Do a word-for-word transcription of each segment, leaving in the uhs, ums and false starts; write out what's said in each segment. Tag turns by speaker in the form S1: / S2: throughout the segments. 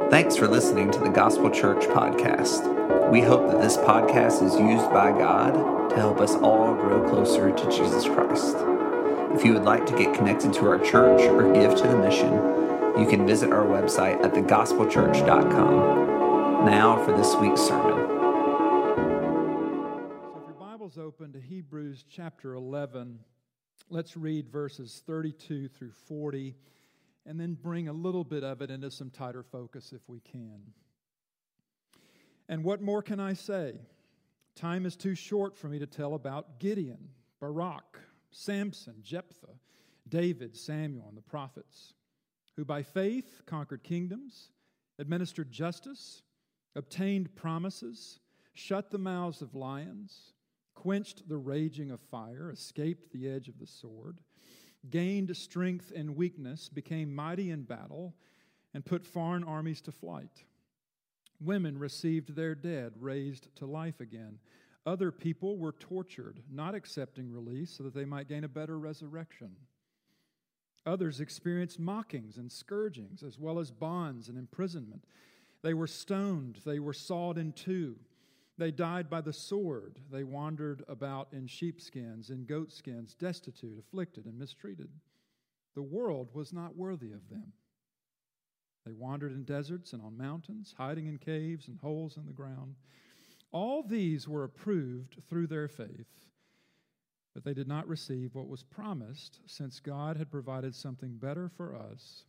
S1: Thanks for listening to the Gospel Church podcast. We hope that this podcast is used by God to help us all grow closer to Jesus Christ. If you would like to get connected to our church or give to the mission, you can visit our website at the gospel church dot com. Now for this week's sermon.
S2: So if your Bible's open to Hebrews chapter eleven, let's read verses thirty-two through forty, and then bring a little bit of it into some tighter focus if we can. And what more can I say? Time is too short for me to tell about Gideon, Barak, Samson, Jephthah, David, Samuel, and the prophets, who by faith conquered kingdoms, administered justice, obtained promises, shut the mouths of lions, quenched the raging of fire, escaped the edge of the sword, gained strength in weakness, became mighty in battle, and put foreign armies to flight. Women received their dead, raised to life again. Other people were tortured, not accepting release so that they might gain a better resurrection. Others experienced mockings and scourgings, as well as bonds and imprisonment. They were stoned, they were sawed in two. They died by the sword. They wandered about in sheepskins and goatskins, destitute, afflicted, and mistreated. The world was not worthy of them. They wandered in deserts and on mountains, hiding in caves and holes in the ground. All these were approved through their faith, but they did not receive what was promised, since God had provided something better for us,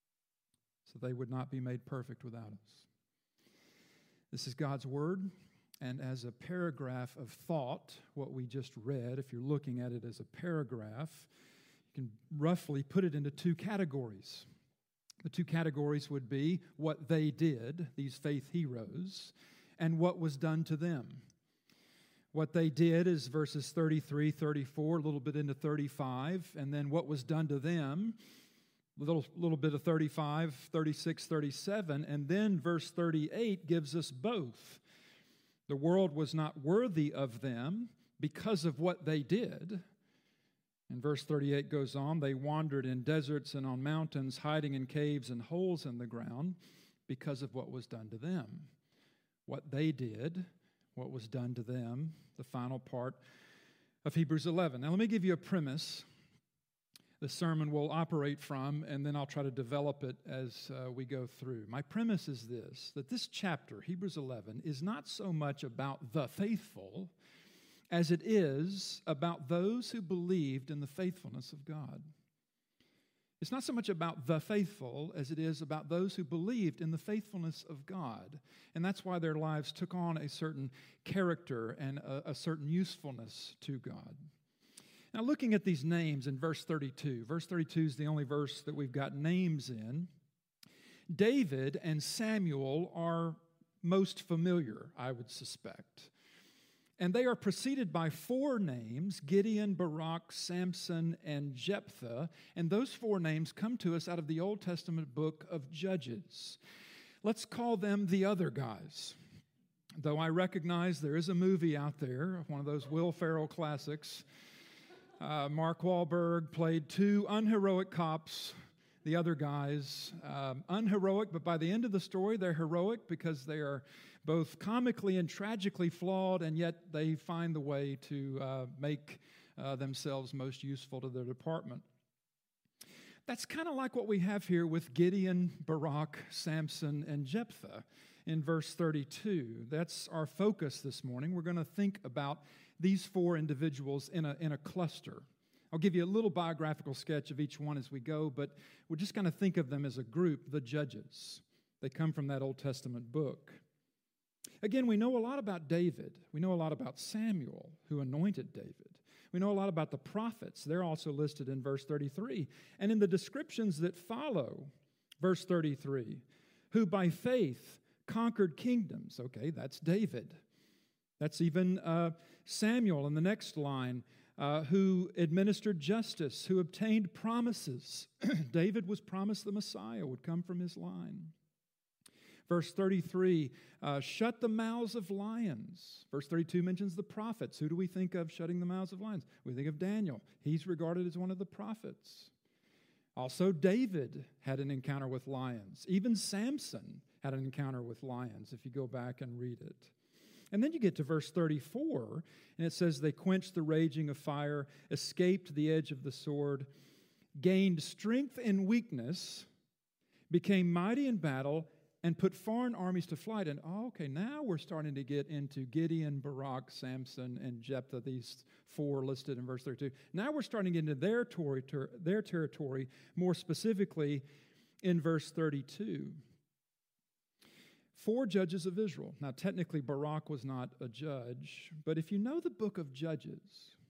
S2: so they would not be made perfect without us. This is God's word. And as a paragraph of thought, what we just read, if you're looking at it as a paragraph, you can roughly put it into two categories. The two categories would be what they did, these faith heroes, and what was done to them. What they did is verses thirty-three, thirty-four, a little bit into thirty-five, and then what was done to them, a little, little bit of thirty-five, thirty-six, thirty-seven, and then verse thirty-eight gives us both. The world was not worthy of them because of what they did. And verse thirty-eight goes on, they wandered in deserts and on mountains, hiding in caves and holes in the ground because of what was done to them. What they did, what was done to them, the final part of Hebrews eleven. Now let me give you a premise the sermon will operate from, and then I'll try to develop it as uh, we go through. My premise is this, that this chapter, Hebrews eleven, is not so much about the faithful as it is about those who believed in the faithfulness of God. It's not so much about the faithful as it is about those who believed in the faithfulness of God. And that's why their lives took on a certain character and a, a certain usefulness to God. Now, looking at these names in verse thirty-two, verse thirty-two is the only verse that we've got names in. David and Samuel are most familiar, I would suspect. And they are preceded by four names, Gideon, Barak, Samson, and Jephthah. And those four names come to us out of the Old Testament book of Judges. Let's call them the other guys. Though I recognize there is a movie out there, one of those Will Ferrell classics. Uh, Mark Wahlberg played two unheroic cops, the other guys. Um, unheroic, but by the end of the story, they're heroic because they are both comically and tragically flawed, and yet they find the way to uh, make uh, themselves most useful to their department. That's kind of like what we have here with Gideon, Barak, Samson, and Jephthah in verse thirty-two. That's our focus this morning. We're going to think about these four individuals in a, in a cluster. I'll give you a little biographical sketch of each one as we go, but we're just going to think of them as a group, the Judges. They come from that Old Testament book. Again, we know a lot about David. We know a lot about Samuel, who anointed David. We know a lot about the prophets. They're also listed in verse thirty-three. And in the descriptions that follow, verse thirty-three, who by faith conquered kingdoms. Okay, that's David. That's even uh, Samuel in the next line, uh, who administered justice, who obtained promises. David was promised the Messiah would come from his line. Verse thirty-three, uh, shut the mouths of lions. Verse thirty-two mentions the prophets. Who do we think of shutting the mouths of lions? We think of Daniel. He's regarded as one of the prophets. Also, David had an encounter with lions. Even Samson had an encounter with lions, if you go back and read it. And then you get to verse thirty-four, and it says, they quenched the raging of fire, escaped the edge of the sword, gained strength in weakness, became mighty in battle, and put foreign armies to flight. And, oh, okay, now we're starting to get into Gideon, Barak, Samson, and Jephthah, these four listed in verse thirty-two. Now we're starting to get into their, tori- ter- their territory, more specifically in verse thirty-two. Four judges of Israel. Now, technically, Barak was not a judge, but if you know the book of Judges,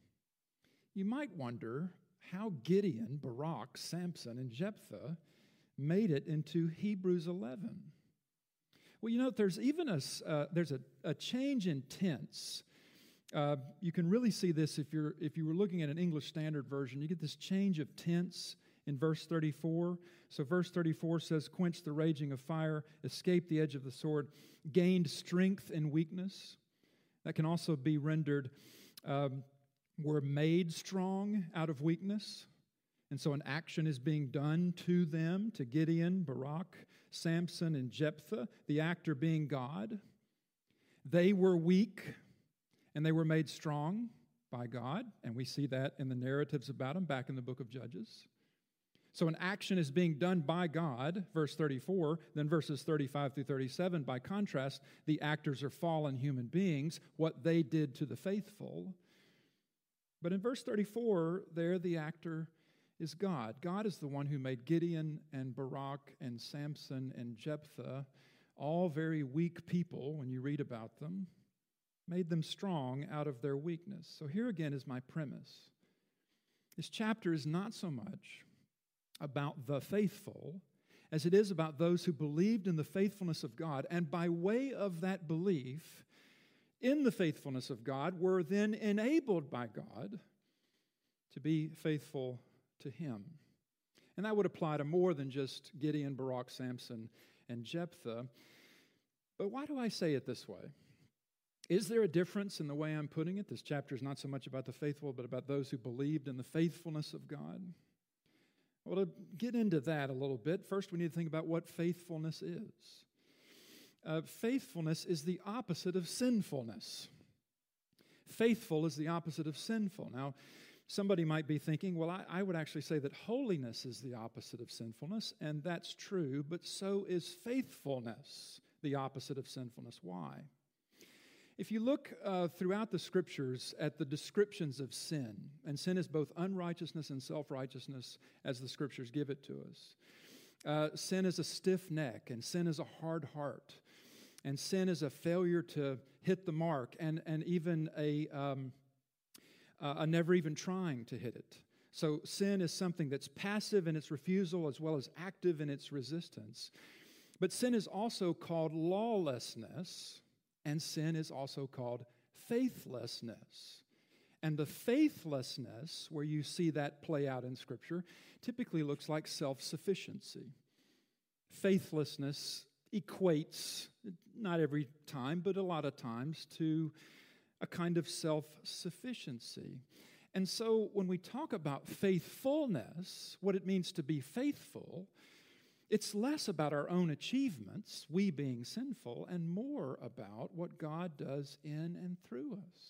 S2: you might wonder how Gideon, Barak, Samson, and Jephthah made it into Hebrews eleven. Well, you know, there's even a, uh, there's a, a change in tense. Uh, you can really see this if you're if you were looking at an English Standard Version. You get this change of tense in verse thirty-four. So verse thirty-four says, quenched the raging of fire, escaped the edge of the sword, gained strength in weakness. That can also be rendered, um, were made strong out of weakness. And so an action is being done to them, to Gideon, Barak, Samson, and Jephthah, the actor being God. They were weak, and they were made strong by God, and we see that in the narratives about them back in the book of Judges. So an action is being done by God, verse thirty-four, then verses thirty-five through thirty-seven, by contrast, the actors are fallen human beings, what they did to the faithful. But in verse thirty-four, there the actor is God. God is the one who made Gideon and Barak and Samson and Jephthah, all very weak people when you read about them, made them strong out of their weakness. So here again is my premise. This chapter is not so much about the faithful as it is about those who believed in the faithfulness of God, and by way of that belief in the faithfulness of God were then enabled by God to be faithful to Him. And that would apply to more than just Gideon, Barak, Samson, and Jephthah. But why do I say it this way? Is there a difference in the way I'm putting it? This chapter is not so much about the faithful, but about those who believed in the faithfulness of God. Well, to get into that a little bit, first we need to think about what faithfulness is. Uh, faithfulness is the opposite of sinfulness. Faithful is the opposite of sinful. Now, somebody might be thinking, well, I, I would actually say that holiness is the opposite of sinfulness, and that's true, but so is faithfulness the opposite of sinfulness. Why? If you look uh, throughout the Scriptures at the descriptions of sin, and sin is both unrighteousness and self-righteousness as the Scriptures give it to us. Uh, sin is a stiff neck, and sin is a hard heart, and sin is a failure to hit the mark, and, and even a, um, uh, a never even trying to hit it. So sin is something that's passive in its refusal as well as active in its resistance. But sin is also called lawlessness, and sin is also called faithlessness. And the faithlessness, where you see that play out in Scripture, typically looks like self-sufficiency. Faithlessness equates, not every time, but a lot of times, to a kind of self-sufficiency. And so when we talk about faithfulness, what it means to be faithful, it's less about our own achievements, we being sinful, and more about what God does in and through us.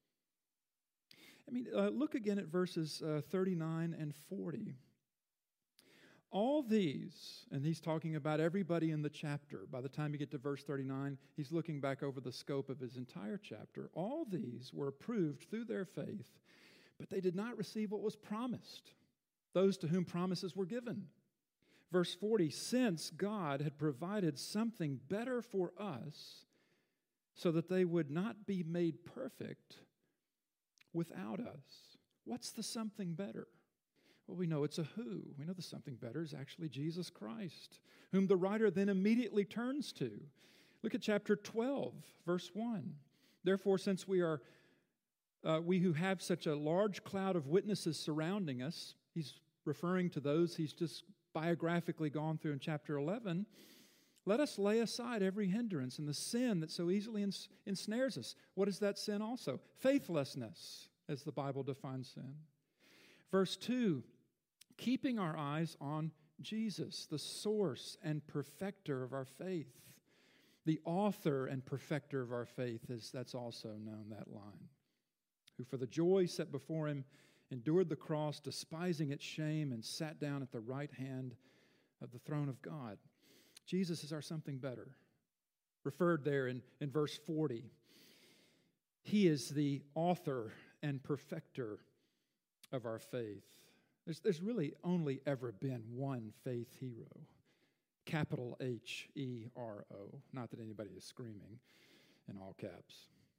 S2: I mean, uh, look again at verses uh, thirty-nine and forty. All these, and he's talking about everybody in the chapter. By the time you get to verse thirty-nine, he's looking back over the scope of his entire chapter. All these were approved through their faith, but they did not receive what was promised, those to whom promises were given. Verse forty, since God had provided something better for us so that they would not be made perfect without us. What's the something better? Well, we know it's a who. We know the something better is actually Jesus Christ, whom the writer then immediately turns to. Look at chapter twelve, verse one. Therefore, since we are, uh, we who have such a large cloud of witnesses surrounding us, he's referring to those he's just biographically gone through in chapter eleven, let us lay aside every hindrance and the sin that so easily ens- ensnares us. What is that sin also? Faithlessness, as the Bible defines sin. Verse two, keeping our eyes on Jesus, the source and perfecter of our faith. The author and perfecter of our faith, is that's also known, that line. Who for the joy set before him endured the cross, despising its shame, and sat down at the right hand of the throne of God. Jesus is our something better. Referred there in, in verse forty. He is the author and perfecter of our faith. There's, there's really only ever been one faith hero. Capital H E R O. Not that anybody is screaming in all caps.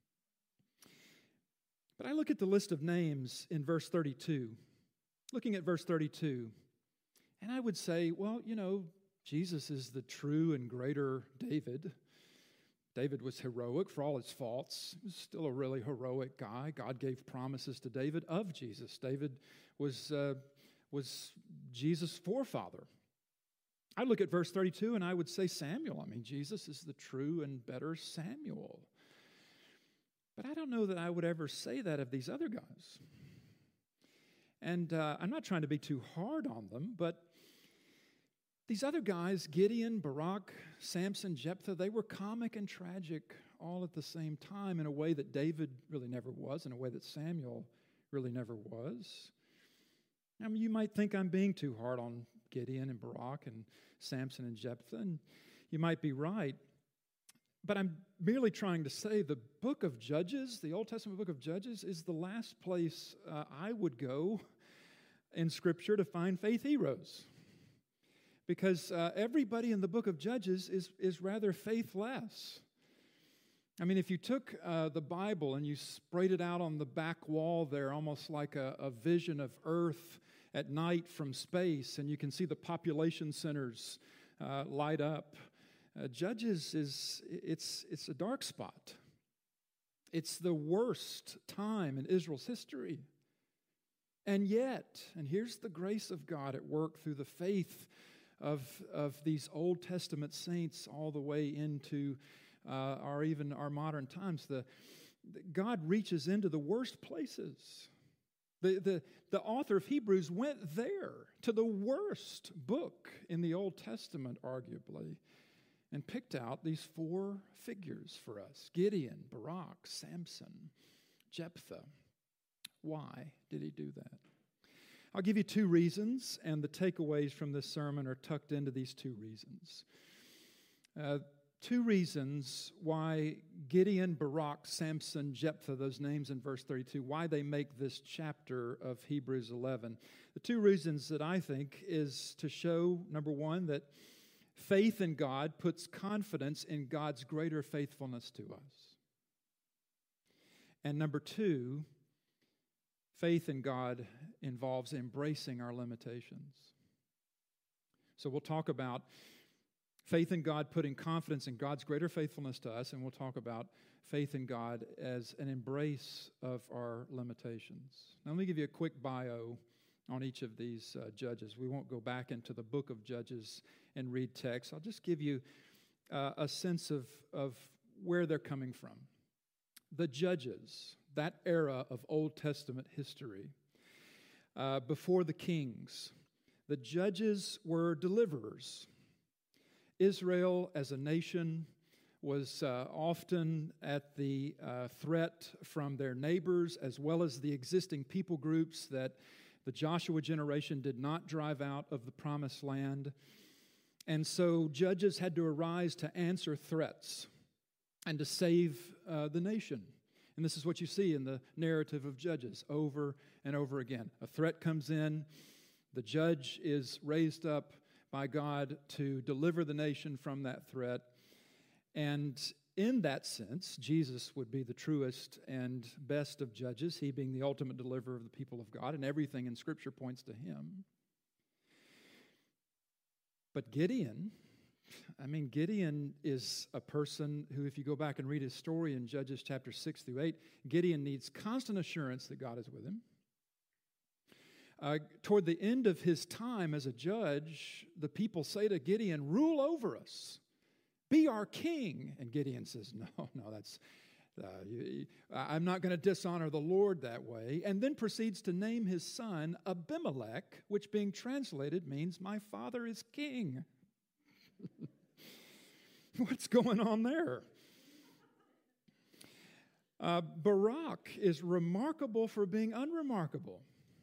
S2: But I look at the list of names in verse thirty-two. Looking at verse thirty-two, and I would say, well, you know, Jesus is the true and greater David. David was heroic for all his faults. He was still a really heroic guy. God gave promises to David of Jesus. David was, uh, was Jesus' forefather. I look at verse thirty-two and I would say Samuel. I mean, Jesus is the true and better Samuel. But I don't know that I would ever say that of these other guys. And uh, I'm not trying to be too hard on them, but these other guys, Gideon, Barak, Samson, Jephthah, they were comic and tragic all at the same time in a way that David really never was, in a way that Samuel really never was. I mean, you might think I'm being too hard on Gideon and Barak and Samson and Jephthah, and you might be right. But I'm merely trying to say the book of Judges, the Old Testament book of Judges, is the last place uh, I would go in Scripture to find faith heroes. Because uh, everybody in the book of Judges is, is rather faithless. I mean, if you took uh, the Bible and you sprayed it out on the back wall there, almost like a, a vision of Earth at night from space, and you can see the population centers uh, light up, uh, Judges is, it's, it's a dark spot. It's the worst time in Israel's history. And yet, and here's the grace of God at work through the faith Of, of these Old Testament saints all the way into uh, our even our modern times. The, the God reaches into the worst places. The, the, the author of Hebrews went there to the worst book in the Old Testament, arguably, and picked out these four figures for us: Gideon, Barak, Samson, Jephthah. Why did he do that? I'll give you two reasons, and the takeaways from this sermon are tucked into these two reasons. Uh, two reasons why Gideon, Barak, Samson, Jephthah, those names in verse thirty-two, why they make this chapter of Hebrews eleven. The two reasons that I think is to show, number one, that faith in God puts confidence in God's greater faithfulness to us. And number two, faith in God involves embracing our limitations. So we'll talk about faith in God putting confidence in God's greater faithfulness to us, and we'll talk about faith in God as an embrace of our limitations. Now let me give you a quick bio on each of these uh, judges. We won't go back into the book of Judges and read text. I'll just give you uh, a sense of, of where they're coming from. The judges, that era of Old Testament history, uh, before the kings, the judges were deliverers. Israel as a nation was uh, often at the uh, threat from their neighbors as well as the existing people groups that the Joshua generation did not drive out of the promised land. And so judges had to arise to answer threats and to save uh, the nation. And this is what you see in the narrative of Judges over and over again. A threat comes in, the judge is raised up by God to deliver the nation from that threat. And in that sense, Jesus would be the truest and best of judges, he being the ultimate deliverer of the people of God, and everything in Scripture points to him. But Gideon, I mean, Gideon is a person who, if you go back and read his story in Judges chapter six through eight, Gideon needs constant assurance that God is with him. Uh, toward the end of his time as a judge, the people say to Gideon, "Rule over us. Be our king." And Gideon says, no, no, that's, Uh, you, I'm not going to dishonor the Lord that way. And then proceeds to name his son Abimelech, which being translated means my father is king. What's going on there? Uh, Barak is remarkable for being unremarkable.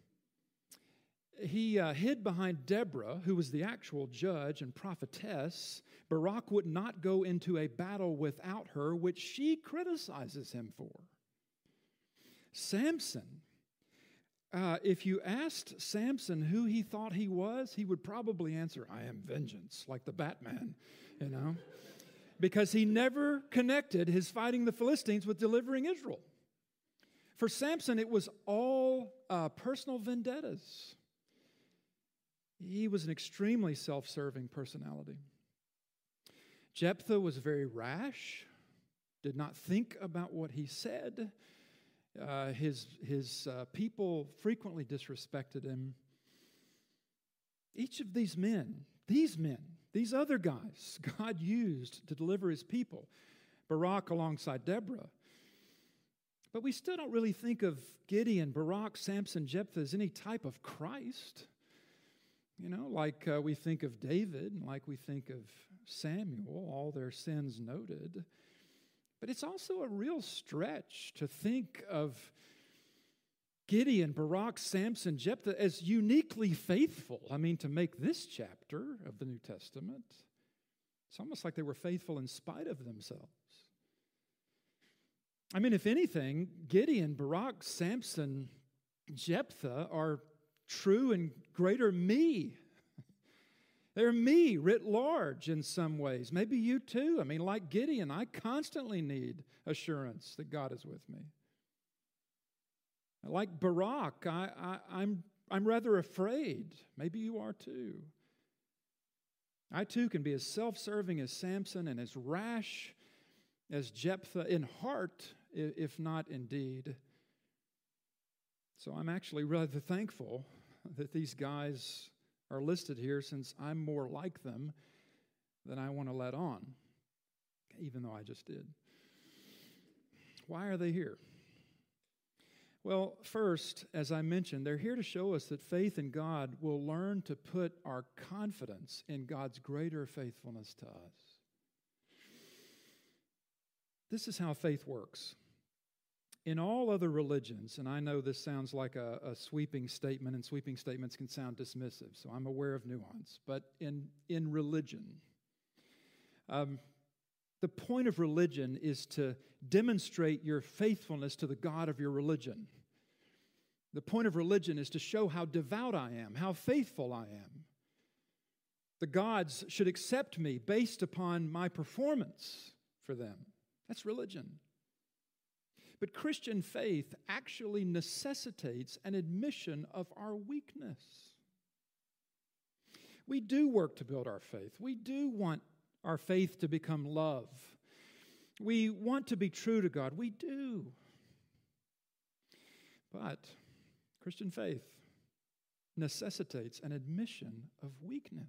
S2: He uh, hid behind Deborah, who was the actual judge and prophetess. Barak would not go into a battle without her, which she criticizes him for. Samson, uh, if you asked Samson who he thought he was, he would probably answer, I am vengeance, like the Batman, you know, because he never connected his fighting the Philistines with delivering Israel. For Samson, it was all uh, personal vendettas. He was an extremely self-serving personality. Jephthah was very rash, did not think about what he said. Uh, his his uh, people frequently disrespected him. Each of these men, these men, these other guys, God used to deliver his people. Barak alongside Deborah. But we still don't really think of Gideon, Barak, Samson, Jephthah as any type of Christ. You know, like uh, we think of David, and like we think of Samuel, all their sins noted. But it's also a real stretch to think of Gideon, Barak, Samson, Jephthah as uniquely faithful. I mean, to make this chapter of the New Testament, it's almost like they were faithful in spite of themselves. I mean, if anything, Gideon, Barak, Samson, Jephthah are true and greater me. They're me writ large in some ways. Maybe you too. I mean, like Gideon, I constantly need assurance that God is with me. Like Barak, I, I, I'm, I'm rather afraid. Maybe you are too. I too can be as self-serving as Samson and as rash as Jephthah in heart, if not in deed. So I'm actually rather thankful that these guys are listed here, since I'm more like them than I want to let on, even though I just did. Why are they here? Well, first, as I mentioned, they're here to show us that faith in God will learn to put our confidence in God's greater faithfulness to us. This is how faith works. In all other religions, and I know this sounds like a, a sweeping statement, and sweeping statements can sound dismissive, so I'm aware of nuance, but in, in religion, um, the point of religion is to demonstrate your faithfulness to the God of your religion. The point of religion is to show how devout I am, how faithful I am. The gods should accept me based upon my performance for them. That's religion. But Christian faith actually necessitates an admission of our weakness. We do work to build our faith. We do want our faith to become love. We want to be true to God. We do. But Christian faith necessitates an admission of weakness.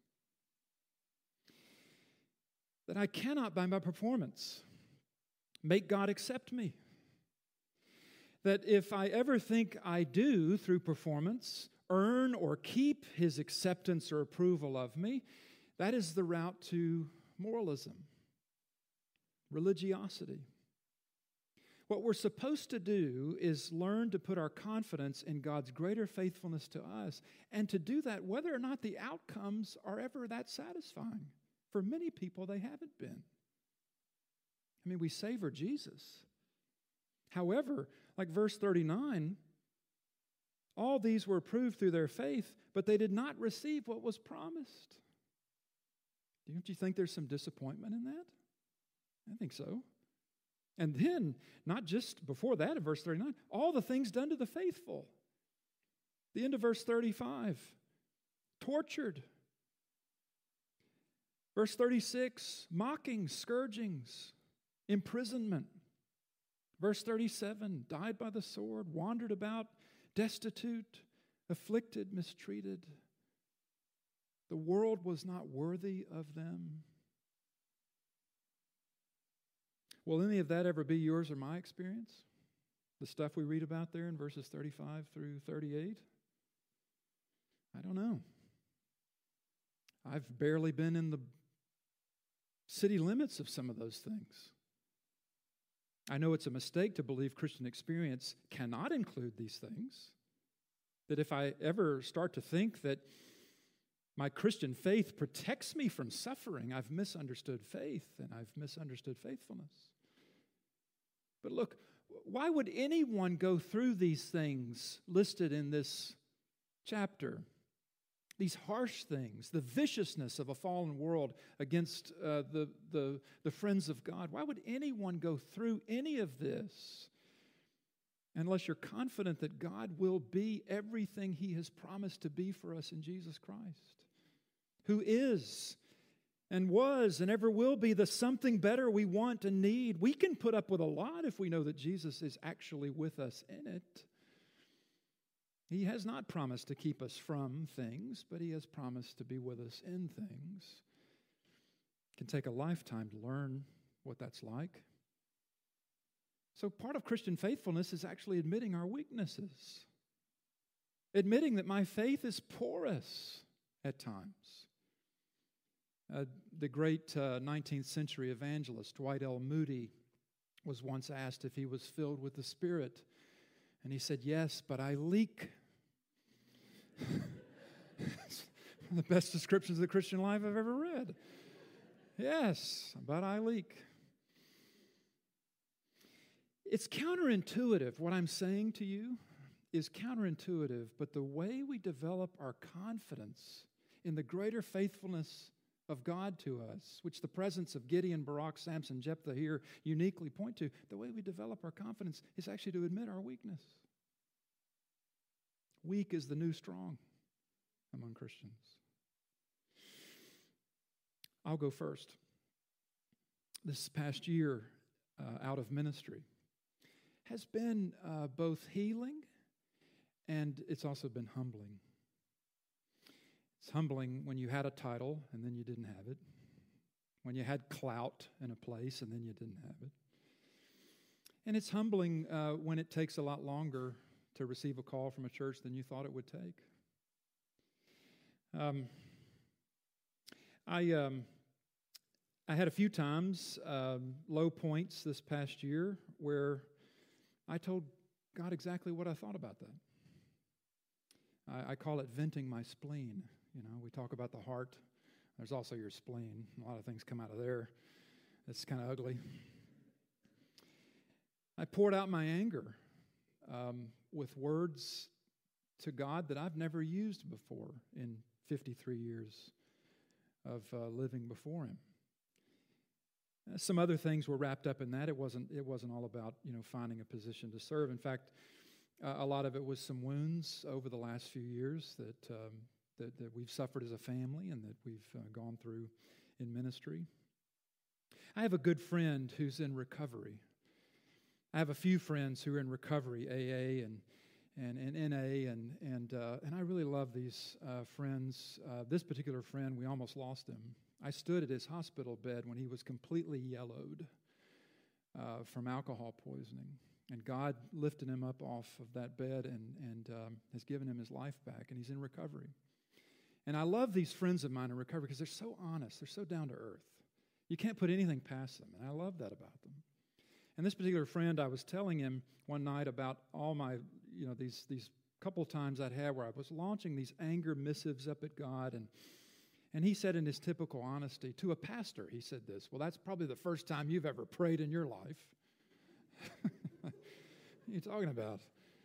S2: That I cannot, by my performance, make God accept me. That if I ever think I do, through performance, earn or keep His acceptance or approval of me, that is the route to moralism, religiosity. What we're supposed to do is learn to put our confidence in God's greater faithfulness to us, and to do that whether or not the outcomes are ever that satisfying. For many people, they haven't been. I mean, we savor Jesus. However, like verse thirty-nine, all these were approved through their faith, but they did not receive what was promised. Don't you think there's some disappointment in that? I think so. And then, not just before that in verse thirty-nine, all the things done to the faithful. The end of verse thirty-five, tortured. Verse thirty-six, mockings, scourgings, imprisonment. Verse thirty-seven, died by the sword, wandered about, destitute, afflicted, mistreated. The world was not worthy of them. Will any of that ever be yours or my experience? The stuff we read about there in verses thirty-five through thirty-eight? I don't know. I've barely been in the city limits of some of those things. I know it's a mistake to believe Christian experience cannot include these things. That if I ever start to think that my Christian faith protects me from suffering, I've misunderstood faith and I've misunderstood faithfulness. But look, why would anyone go through these things listed in this chapter? These harsh things, the viciousness of a fallen world against uh, the, the, the friends of God. Why would anyone go through any of this unless you're confident that God will be everything He has promised to be for us in Jesus Christ, who is and was and ever will be the something better we want and need? We can put up with a lot if we know that Jesus is actually with us in it. He has not promised to keep us from things, but He has promised to be with us in things. It can take a lifetime to learn what that's like. So part of Christian faithfulness is actually admitting our weaknesses, admitting that my faith is porous at times. Uh, the great uh, nineteenth century evangelist Dwight L. Moody was once asked if he was filled with the Spirit. And he said, yes, but I leak. It's one of the best descriptions of the Christian life I've ever read. Yes, but I leak. It's counterintuitive. What I'm saying to you is counterintuitive, but the way we develop our confidence in the greater faithfulness of God to us, which the presence of Gideon, Barak, Samson, Jephthah here uniquely point to, the way we develop our confidence is actually to admit our weakness. Weak is the new strong among Christians. I'll go first. This past year uh, out of ministry has been uh, both healing and it's also been humbling. It's humbling when you had a title and then you didn't have it, when you had clout in a place and then you didn't have it. And it's humbling uh, when it takes a lot longer to receive a call from a church than you thought it would take. Um, I um, I had a few times, um, low points this past year, where I told God exactly what I thought about that. I, I call it venting my spleen. You know, we talk about the heart. There's also your spleen. A lot of things come out of there. It's kind of ugly. I poured out my anger um, with words to God that I've never used before in fifty-three years of uh, living before Him. Uh, some other things were wrapped up in that. It wasn't. It wasn't all about you know finding a position to serve. In fact, uh, a lot of it was some wounds over the last few years that um, that, that we've suffered as a family and that we've uh, gone through in ministry. I have a good friend who's in recovery. I have a few friends who are in recovery, A A and and, and N A, and and uh, and I really love these uh, friends. Uh, this particular friend, we almost lost him. I stood at his hospital bed when he was completely yellowed uh, from alcohol poisoning, and God lifted him up off of that bed and and um, has given him his life back, and he's in recovery. And I love these friends of mine in recovery because they're so honest, they're so down to earth. You can't put anything past them, and I love that about them. And this particular friend, I was telling him one night about all my, you know, these these couple times I'd had where I was launching these anger missives up at God, and and he said in his typical honesty to a pastor, he said this, well, that's probably the first time you've ever prayed in your life. What are you talking about?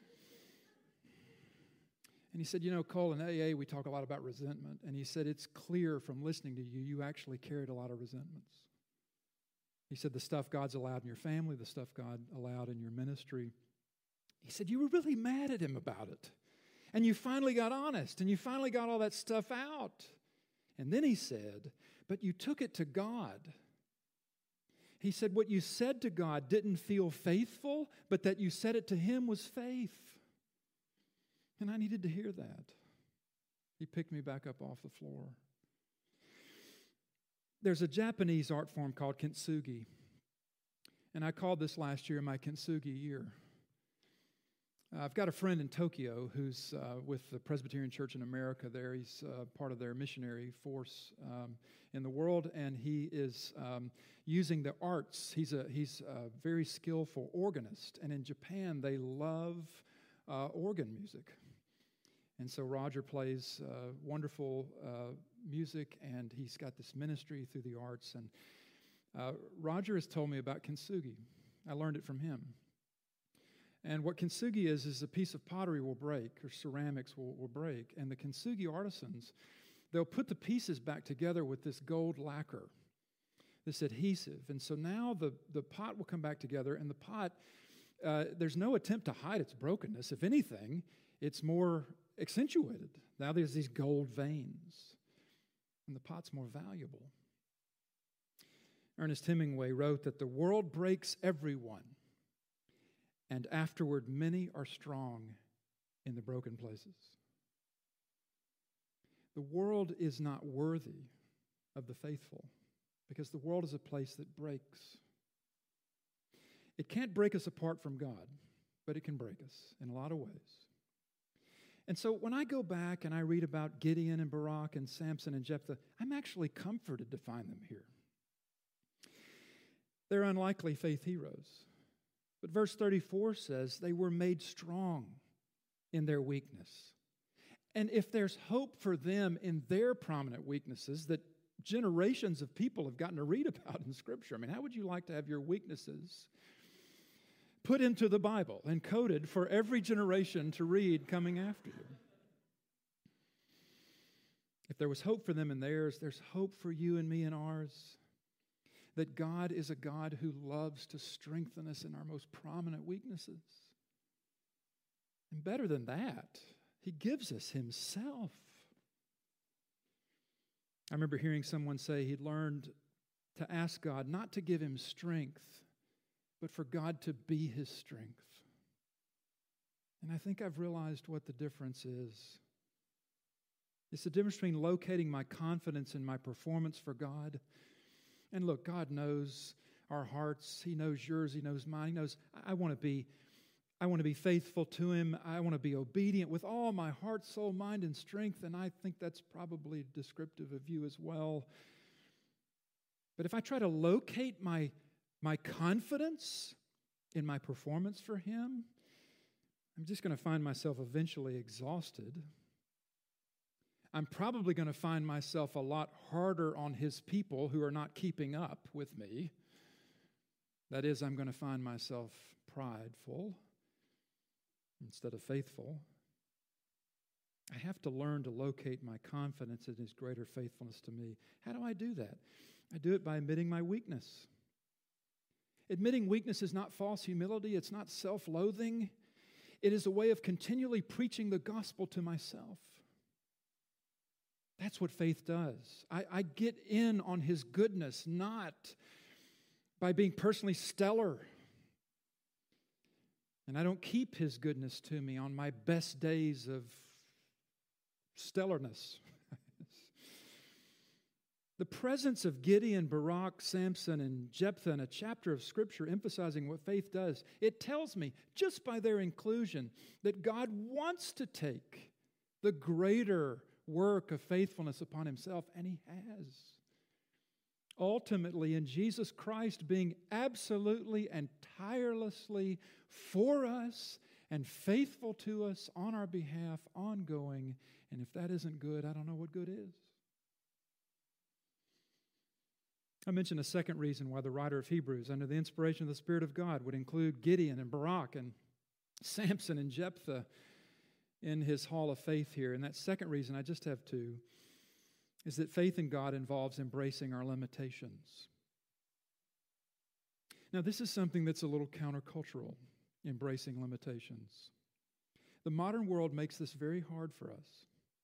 S2: And he said, you know, Cole, in A A, we talk a lot about resentment. And he said, it's clear from listening to you, you actually carried a lot of resentments. He said, the stuff God's allowed in your family, the stuff God allowed in your ministry. He said, you were really mad at him about it. And you finally got honest, and you finally got all that stuff out. And then he said, but you took it to God. He said, what you said to God didn't feel faithful, but that you said it to Him was faith. And I needed to hear that. He picked me back up off the floor. There's a Japanese art form called kintsugi. And I called this last year my Kintsugi year. Uh, I've got a friend in Tokyo who's uh, with the Presbyterian Church in America there. He's uh, part of their missionary force um, in the world, and he is um, using the arts. He's a, he's a very skillful organist, and in Japan they love uh, organ music. And so Roger plays uh, wonderful uh, music, and he's got this ministry through the arts. And uh, Roger has told me about Kintsugi. I learned it from him. And what Kintsugi is, is a piece of pottery will break, or ceramics will, will break. And the Kintsugi artisans, they'll put the pieces back together with this gold lacquer, this adhesive. And so now the, the pot will come back together, and the pot, uh, there's no attempt to hide its brokenness. If anything, it's more accentuated. Now there's these gold veins, and the pot's more valuable. Ernest Hemingway wrote that the world breaks everyone, and afterward many are strong in the broken places. The world is not worthy of the faithful because the world is a place that breaks. It can't break us apart from God, but it can break us in a lot of ways. And so when I go back and I read about Gideon and Barak and Samson and Jephthah, I'm actually comforted to find them here. They're unlikely faith heroes. But verse thirty-four says they were made strong in their weakness. And if there's hope for them in their prominent weaknesses that generations of people have gotten to read about in Scripture, I mean, how would you like to have your weaknesses put into the Bible and coded for every generation to read coming after you? If there was hope for them in theirs, there's hope for you and me in ours. That God is a God who loves to strengthen us in our most prominent weaknesses. And better than that, He gives us Himself. I remember hearing someone say he'd learned to ask God not to give him strength, but for God to be his strength. And I think I've realized what the difference is. It's the difference between locating my confidence in my performance for God. And look, God knows our hearts. He knows yours. He knows mine. He knows I want to be, I want to be faithful to Him. I want to be obedient with all my heart, soul, mind, and strength. And I think that's probably descriptive of you as well. But if I try to locate my, my confidence in my performance for Him, I'm just going to find myself eventually exhausted. I'm probably going to find myself a lot harder on His people who are not keeping up with me. That is, I'm going to find myself prideful instead of faithful. I have to learn to locate my confidence in His greater faithfulness to me. How do I do that? I do it by admitting my weakness. Admitting weakness is not false humility. It's not self-loathing. It is a way of continually preaching the gospel to myself. That's what faith does. I, I get in on His goodness, not by being personally stellar. And I don't keep His goodness to me on my best days of stellarness. The presence of Gideon, Barak, Samson, and Jephthah in a chapter of Scripture emphasizing what faith does, it tells me, just by their inclusion, that God wants to take the greater work of faithfulness upon Himself, and He has. Ultimately, in Jesus Christ being absolutely and tirelessly for us and faithful to us on our behalf, ongoing. And if that isn't good, I don't know what good is. I mentioned a second reason why the writer of Hebrews, under the inspiration of the Spirit of God, would include Gideon and Barak and Samson and Jephthah in his hall of faith here. And that second reason, I just have two, is that faith in God involves embracing our limitations. Now, this is something that's a little countercultural, embracing limitations. The modern world makes this very hard for us.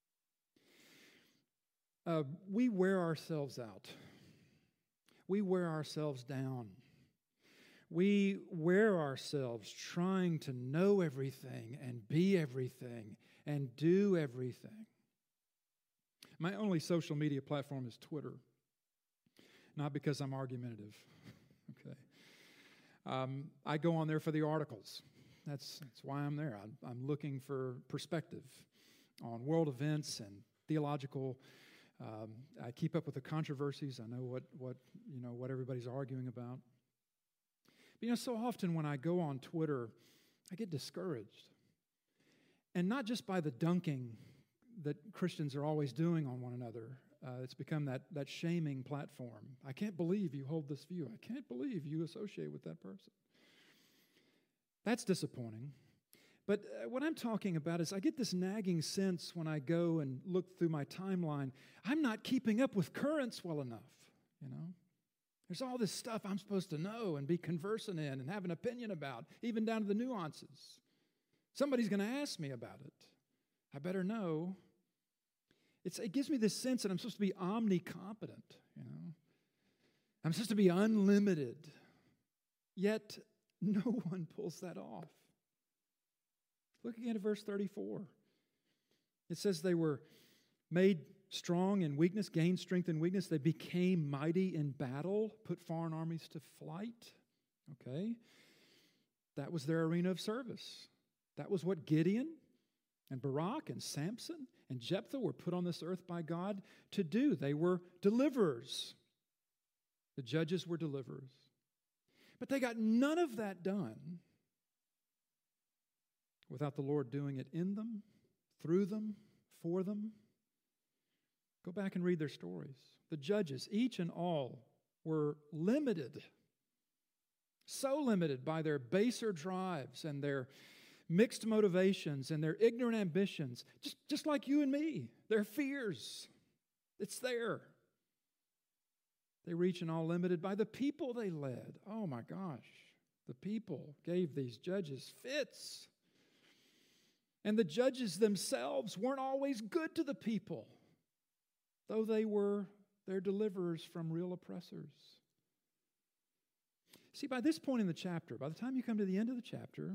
S2: Uh, we wear ourselves out. We wear ourselves down. We wear ourselves trying to know everything and be everything and do everything. My only social media platform is Twitter. Not because I'm argumentative, okay? Um, I go on there for the articles. That's, that's why I'm there. I'm, I'm looking for perspective on world events and theological. Um, I keep up with the controversies. I know what, what, you know, what everybody's arguing about. But, you know, so often when I go on Twitter, I get discouraged. And not just by the dunking that Christians are always doing on one another. Uh, it's become that, that shaming platform. I can't believe you hold this view. I can't believe you associate with that person. That's disappointing. But uh, what I'm talking about is I get this nagging sense when I go and look through my timeline, I'm not keeping up with currents well enough, you know. There's all this stuff I'm supposed to know and be conversant in and have an opinion about, even down to the nuances. Somebody's going to ask me about it. I better know. It's, it gives me this sense that I'm supposed to be omnicompetent, you know. I'm supposed to be unlimited. Yet, no one pulls that off. Look again at verse thirty-four. It says they were made strong in weakness, gained strength in weakness. They became mighty in battle, put foreign armies to flight. Okay? That was their arena of service. That was what Gideon and Barak and Samson and Jephthah were put on this earth by God to do. They were deliverers. The judges were deliverers. But they got none of that done without the Lord doing it in them, through them, for them. Go back and read their stories. The judges, each and all, were limited. So limited by their baser drives and their mixed motivations and their ignorant ambitions, just, just like you and me, their fears. It's there. They reach and all limited by the people they led. Oh my gosh, the people gave these judges fits. And the judges themselves weren't always good to the people, though they were their deliverers from real oppressors. See, by this point in the chapter, by the time you come to the end of the chapter,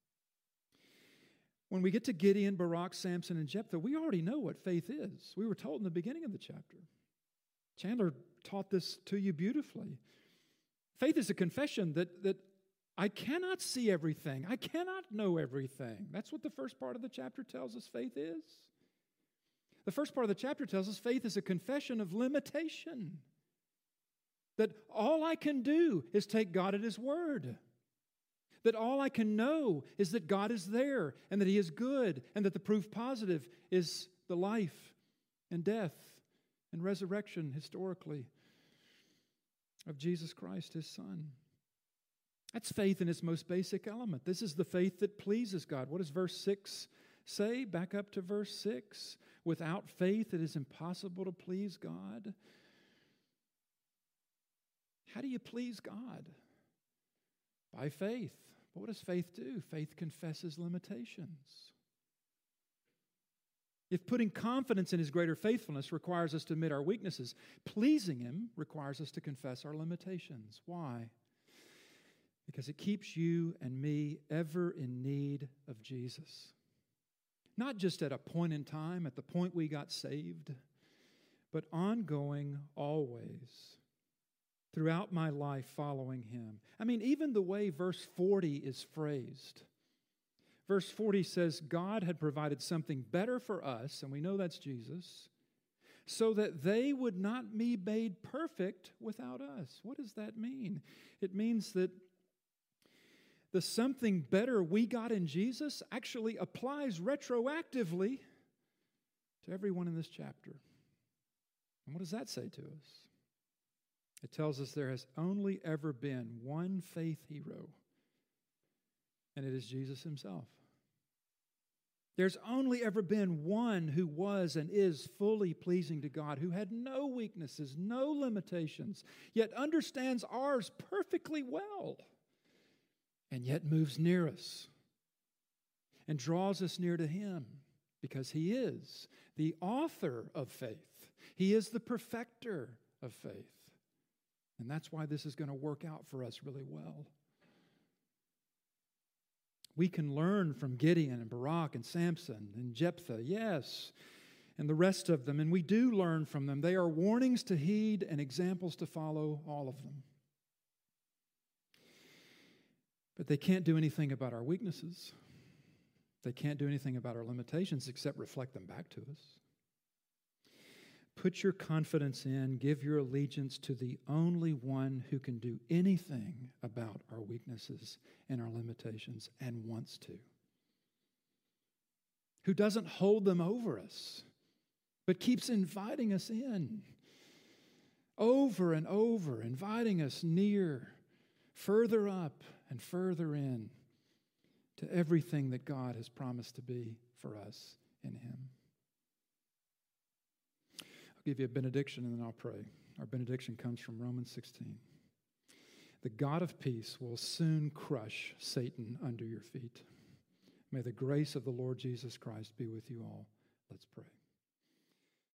S2: when we get to Gideon, Barak, Samson, and Jephthah, we already know what faith is. We were told in the beginning of the chapter. Chandler taught this to you beautifully. Faith is a confession that, that I cannot see everything. I cannot know everything. That's what the first part of the chapter tells us faith is. The first part of the chapter tells us faith is a confession of limitation. That all I can do is take God at His word. That all I can know is that God is there and that He is good and that the proof positive is the life and death and resurrection historically of Jesus Christ, His Son. That's faith in its most basic element. This is the faith that pleases God. What does verse six say? Back up to verse six. Without faith, it is impossible to please God. How do you please God? By faith. But what does faith do? Faith confesses limitations. If putting confidence in His greater faithfulness requires us to admit our weaknesses, pleasing Him requires us to confess our limitations. Why? Because it keeps you and me ever in need of Jesus. Not just at a point in time, at the point we got saved, but ongoing, always, throughout my life following Him. I mean, even the way verse forty is phrased. Verse forty says, God had provided something better for us, and we know that's Jesus, so that they would not be made perfect without us. What does that mean? It means that the something better we got in Jesus actually applies retroactively to everyone in this chapter. And what does that say to us? It tells us there has only ever been one faith hero, and it is Jesus Himself. There's only ever been one who was and is fully pleasing to God, who had no weaknesses, no limitations, yet understands ours perfectly well, and yet moves near us and draws us near to Him because He is the author of faith. He is the perfecter of faith. And that's why this is going to work out for us really well. We can learn from Gideon and Barak and Samson and Jephthah, yes, and the rest of them, and we do learn from them. They are warnings to heed and examples to follow, all of them. But they can't do anything about our weaknesses. They can't do anything about our limitations except reflect them back to us. Put your confidence in, give your allegiance to the only one who can do anything about our weaknesses and our limitations and wants to. Who doesn't hold them over us, but keeps inviting us in. Over and over, inviting us near, further up and further in to everything that God has promised to be for us in Him. I'll give you a benediction and then I'll pray. Our benediction comes from Romans sixteen. The God of peace will soon crush Satan under your feet. May the grace of the Lord Jesus Christ be with you all. Let's pray.